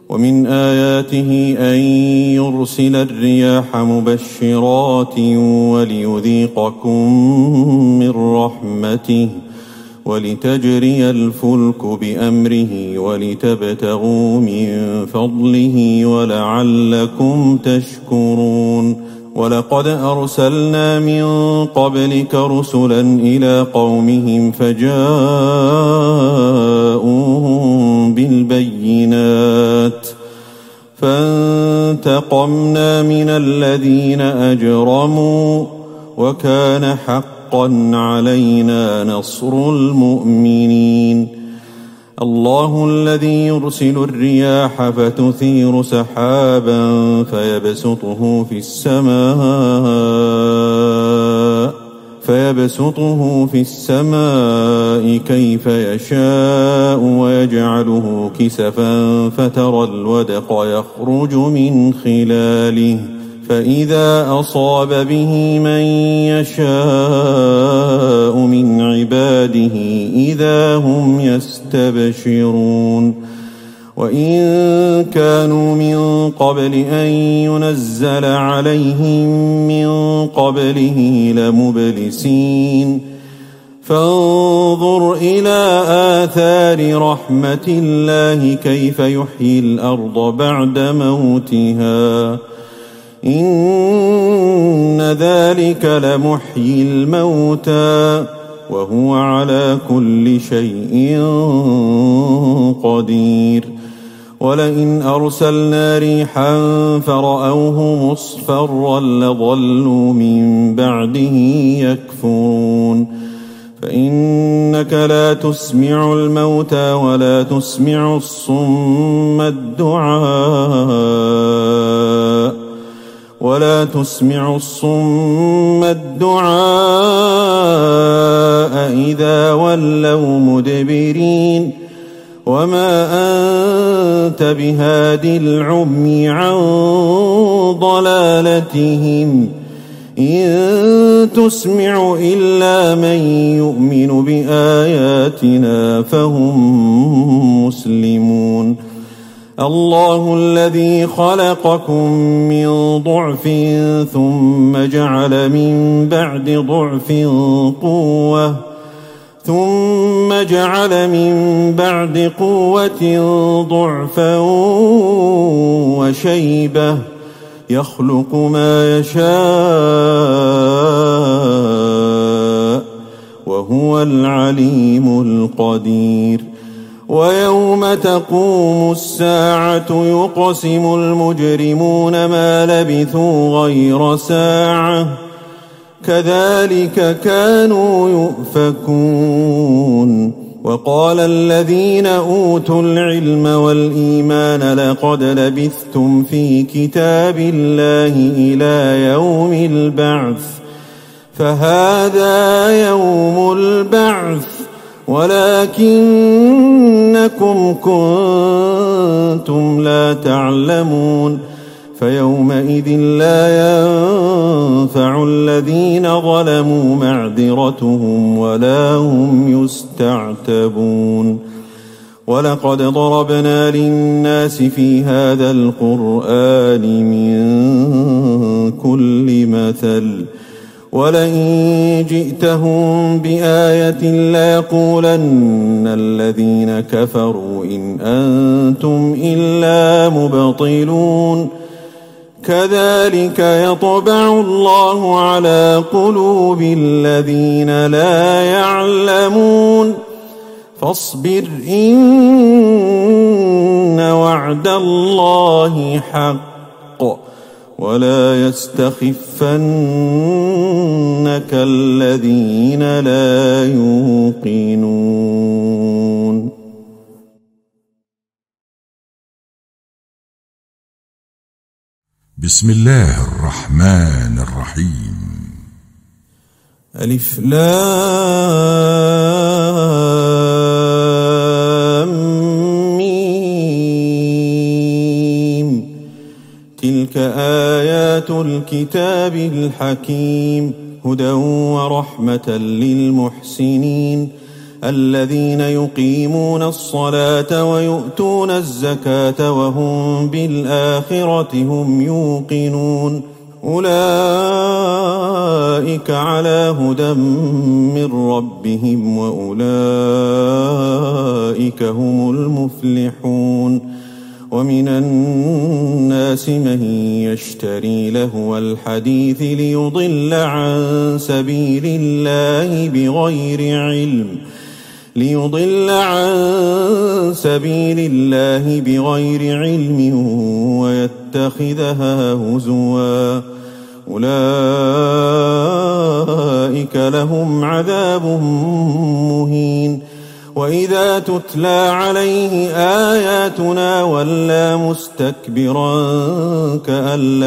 ومن آياته أن يرسل الرياح مبشرات وليذيقكم من رحمته ولتجري الفلك بأمره ولتبتغوا من فضله ولعلكم تشكرون. ولقد أرسلنا من قبلك رسلا إلى قومهم فجاءوهم بالبينات فانتقمنا من الذين أجرموا وكان حقا علينا نصر المؤمنين. الله الذي يرسل الرياح فتثير سحابا فيبسطه في السماء كيف يشاء ويجعله كسفا فترى الودق يخرج من خلاله فإذا أصاب به من يشاء من عباده إذا هم يستبشرون. وإن كانوا من قبل أن ينزل عليهم من قبله لمبلسين فانظر إلى آثار رحمة الله كيف يحيي الأرض بعد موتها إن ذلك لمحيي الموتى وهو على كل شيء قدير. ولئن أرسلنا ريحا فرأوه مصفرا لظلوا من بعده يكفرون. فإنك لا تسمع الموتى ولا تسمع الصم الدعاء إذا ولوا مدبرين. وما أنت بهاد العمي عن ضلالتهم إن تسمع إلا من يؤمن بآياتنا فهم مسلمون. الله الذي خلقكم من ضعف ثم جعل من بعد قوة ضعفا وشيبة يخلق ما يشاء وهو العليم القدير. ويوم تقوم الساعة يقسم المجرمون ما لبثوا غير ساعة كذلك كانوا يؤفكون. وقال الذين أوتوا العلم والإيمان لقد لبثتم في كتاب الله إلى يوم البعث فهذا يوم البعث ولكنكم كنتم لا تعلمون. فيومئذ لا ينفع الذين ظلموا معذرتهم ولا هم يستعتبون. ولقد ضربنا للناس في هذا القرآن من كل مثل ولئن جئتهم بآية ليقولن الذين كفروا إن أنتم إلا مبطلون. كذلك يطبع الله على قلوب الذين لا يعلمون. فاصبر إن وعد الله حق ولا يستخفنك الذين لا يوقنون. بسم الله الرحمن الرحيم. ألف لام ميم تلك آيات الكتاب الحكيم هدى ورحمة للمحسنين الذين يقيمون الصلاة ويؤتون الزكاة وهم بالآخرة هم يوقنون أولئك على هدى من ربهم وأولئك هم المفلحون ومن الناس من يشتري لهو الحديث ليضل عن سبيل الله بغير علم ويتخذها هزوا أولئك لهم عذاب مهين وإذا تتلى عليه آياتنا ولى مستكبرا كأن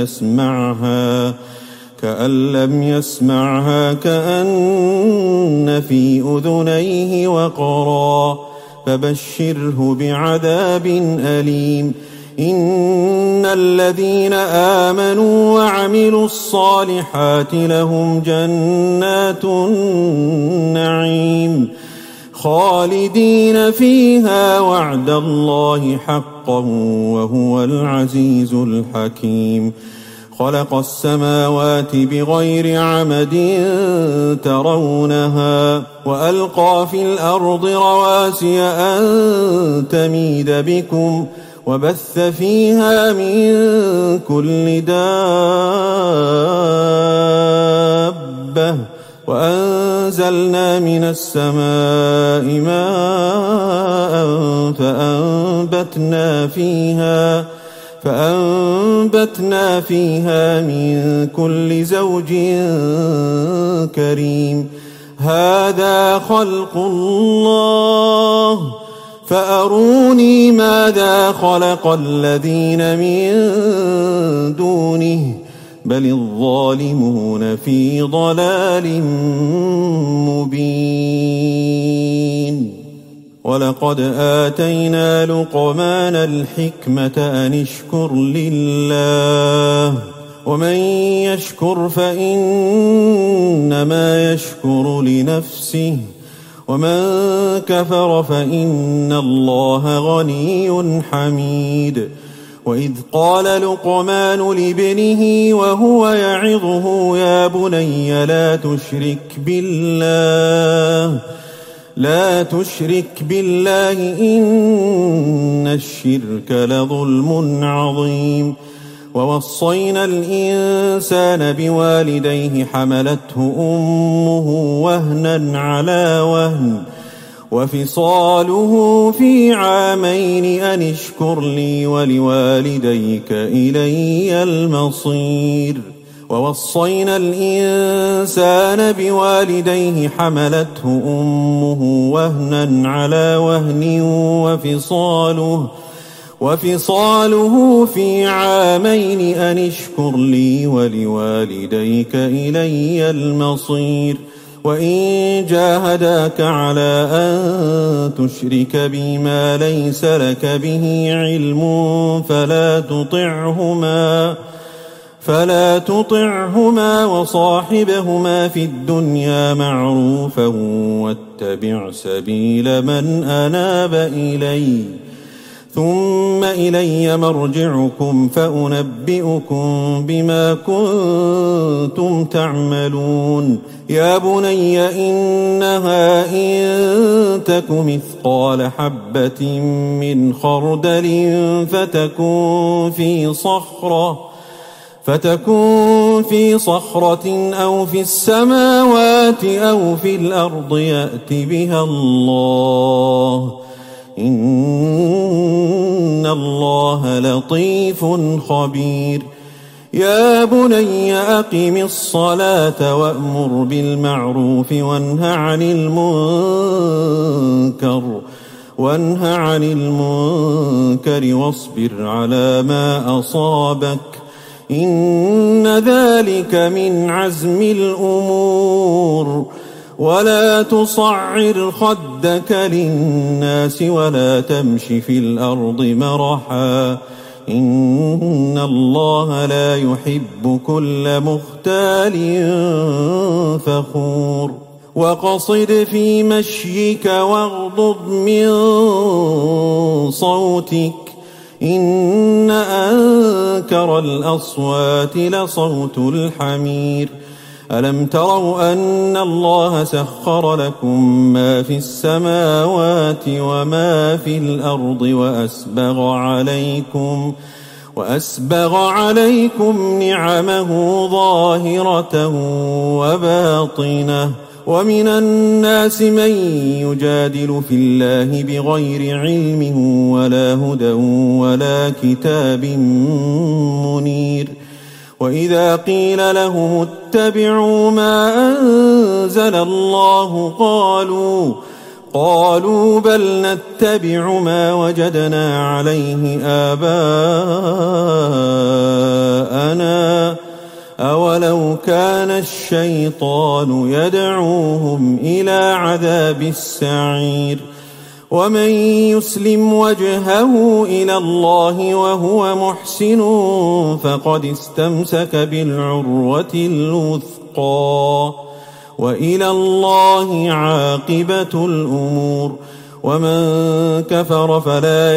لم يسمعها كأن في أذنيه وقرا فبشره بعذاب أليم إن الذين آمنوا وعملوا الصالحات لهم جنات النعيم خالدين فيها وعد الله حقا وهو العزيز الحكيم خلق السماوات بغير عمد ترونها وألقى في الأرض رواسي أن تميد بكم وبث فيها من كل دابة وأنزلنا من السماء ماء فأنبتنا فيها من كل زوج كريم هذا خلق الله فأروني ماذا خلق الذين من دونه بل الظالمون في ضلال مبين ولقد آتينا لقمان الحكمة أن اشكر لله ومن يشكر فإنما يشكر لنفسه ومن كفر فإن الله غني حميد وإذ قال لقمان لابنه وهو يعظه يا بني لا تشرك بالله إن الشرك لظلم عظيم ووصينا الإنسان بوالديه حملته أمه وهنا على وهن وفصاله في عامين أن اشكر لي ولوالديك إلي المصير ووصينا الإنسان بوالديه حملته أمه وهنا على وهن وفصاله في عامين أن اشكر لي ولوالديك إلي المصير وإن جاهداك على أن تشرك بي ما ليس لك به علم فلا تطعهما وصاحبهما في الدنيا معروفا واتبع سبيل من أناب إلي ثم إلي مرجعكم فأنبئكم بما كنتم تعملون يا بني إنها إن تك مثقال حبة من خردل فتكون في صخرة أو في السماوات أو في الأرض يأت بها الله إن الله لطيف خبير يا بني أقم الصلاة وأمر بالمعروف وانه عن المنكر واصبر على ما أصابك إن ذلك من عزم الأمور ولا تصعر خدك للناس ولا تمش في الأرض مرحا إن الله لا يحب كل مختال فخور وقصد في مشيك واغضض من صوتك إن أنكر الأصوات لصوت الحمير ألم تروا أن الله سخر لكم ما في السماوات وما في الأرض وأسبغ عليكم نعمه ظاهرة وباطنة ومن الناس من يجادل في الله بغير علم ولا هدى ولا كتاب منير وإذا قيل لهم اتبعوا ما أنزل الله قالوا بل نتبع ما وجدنا عليه آباءنا أولو كان الشيطان يدعوهم إلى عذاب السعير ومن يسلم وجهه إلى الله وهو محسن فقد استمسك بالعروة الوثقى وإلى الله عاقبة الأمور ومن كفر فلا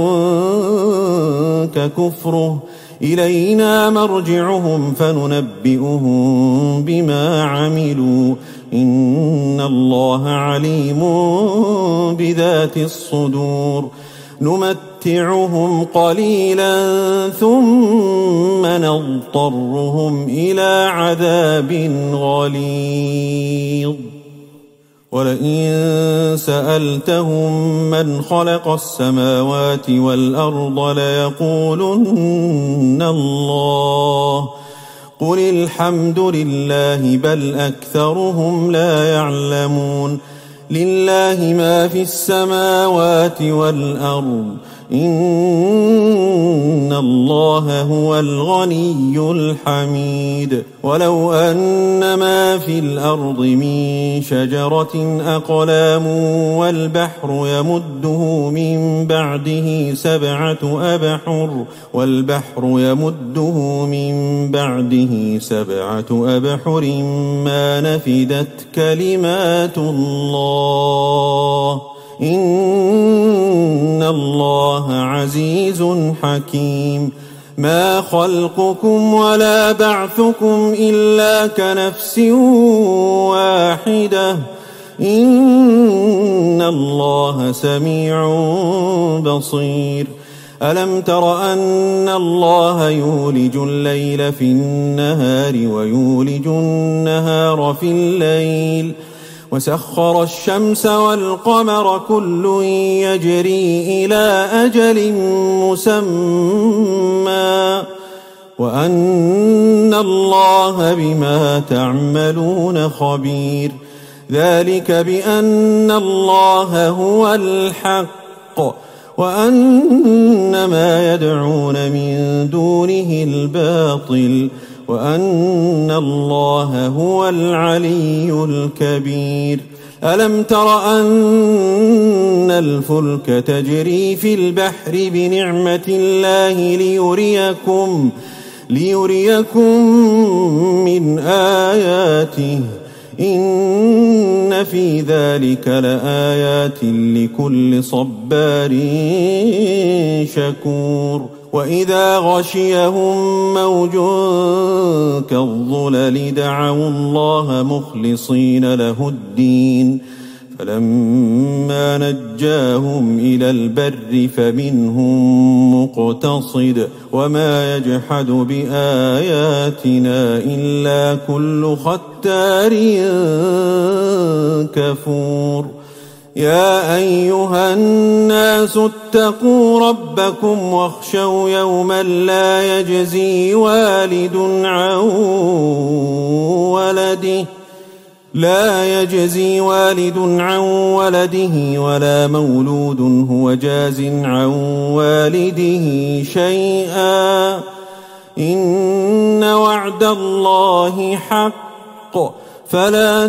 يحزنك كفره إلينا مرجعهم فننبئهم بما عملوا إن الله عليم بذات الصدور نمتعهم قليلا ثم نضطرهم إلى عذاب غليظ ولئن سألتهم من خلق السماوات والأرض ليقولن الله قل الحمد لله بل أكثرهم لا يعلمون لله ما في السماوات والأرض إن الله هو الغني الحميد ولو أن ما في الأرض من شجرة أقلام والبحر يمده من بعده سبعة أبحر ما نفدت كلمات الله إن الله عزيز حكيم ما خلقكم ولا بعثكم إلا كنفس واحدة إن الله سميع بصير ألم تر أن الله يولج الليل في النهار ويولج النهار في الليل وسخر الشمس والقمر كل يجري إلى أجل مسمى وأن الله بما تعملون خبير ذلك بأن الله هو الحق وأن ما يدعون من دونه الباطل وأن الله هو العلي الكبير ألم تر أن الفلك تجري في البحر بنعمة الله ليريكم من آياته إن في ذلك لآيات لكل صبار شكور وإذا غشيهم موج كالظلل دعوا الله مخلصين له الدين فلما نجاهم إلى البر فمنهم مقتصد وما يجحد بآياتنا إلا كل ختار كفور يا أيها الناس اتقوا ربكم واخشوا يوما لا يجزي والد عن ولده ولا مولود هو جاز عن والده شيئا إن وعد الله حق فلا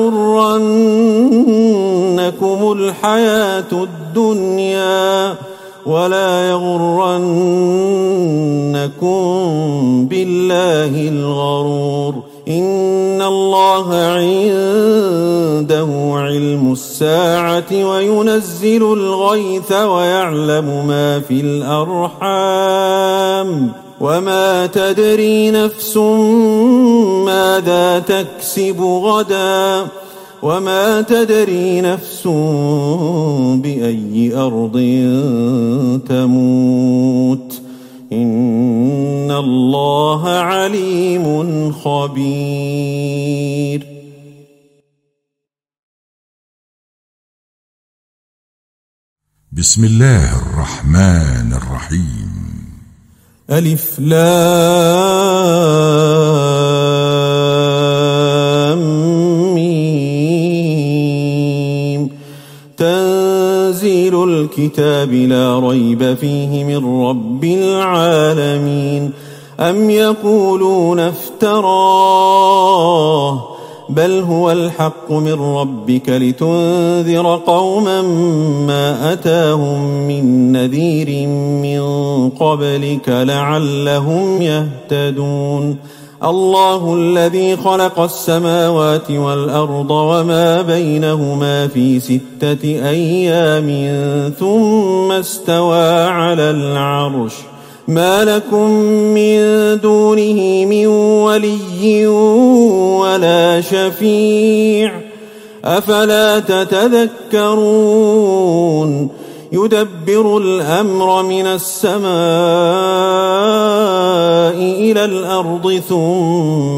تغرنكم الحياة الدنيا ولا يغرنكم بالله الغرور إن الله عنده علم الساعة وينزل الغيث ويعلم ما في الأرحام وما تدري نفس ماذا تكسب غدا وما تدري نفس بأي أرض تموت إن الله عليم خبير. بسم الله الرحمن الرحيم. ألف لام ميم تنزيل الكتاب لا ريب فيه من رب العالمين. أم يقولون افتراه بل هو الحق من ربك لتنذر قوما ما أتاهم من نذير من قبلك لعلهم يهتدون. الله الذي خلق السماوات والأرض وما بينهما في 6 أيام ثم استوى على العرش ما لكم من دونه من ولي ولا شفيع أفلا تتذكرون. يدبر الأمر من السماء إلى الأرض ثم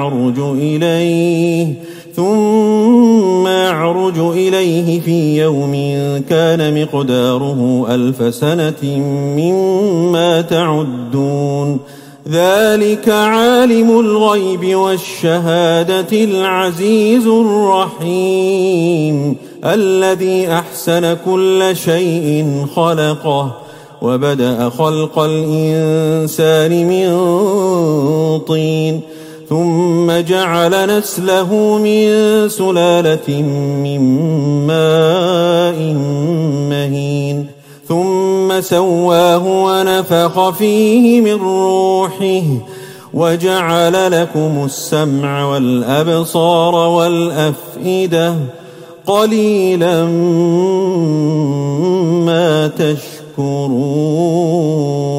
يعرج إليه في يوم كان مقداره 1000 سنة مما تعدون. ذلك عالم الغيب والشهادة العزيز الرحيم الذي أحسن كل شيء خلقه وبدأ خلق الإنسان من طين ثم جعل نسله من سلالة من ماء مهين ثم سواه ونفخ فيه من روحه وجعل لكم السمع والأبصار والأفئدة قليلا ما تشكرون.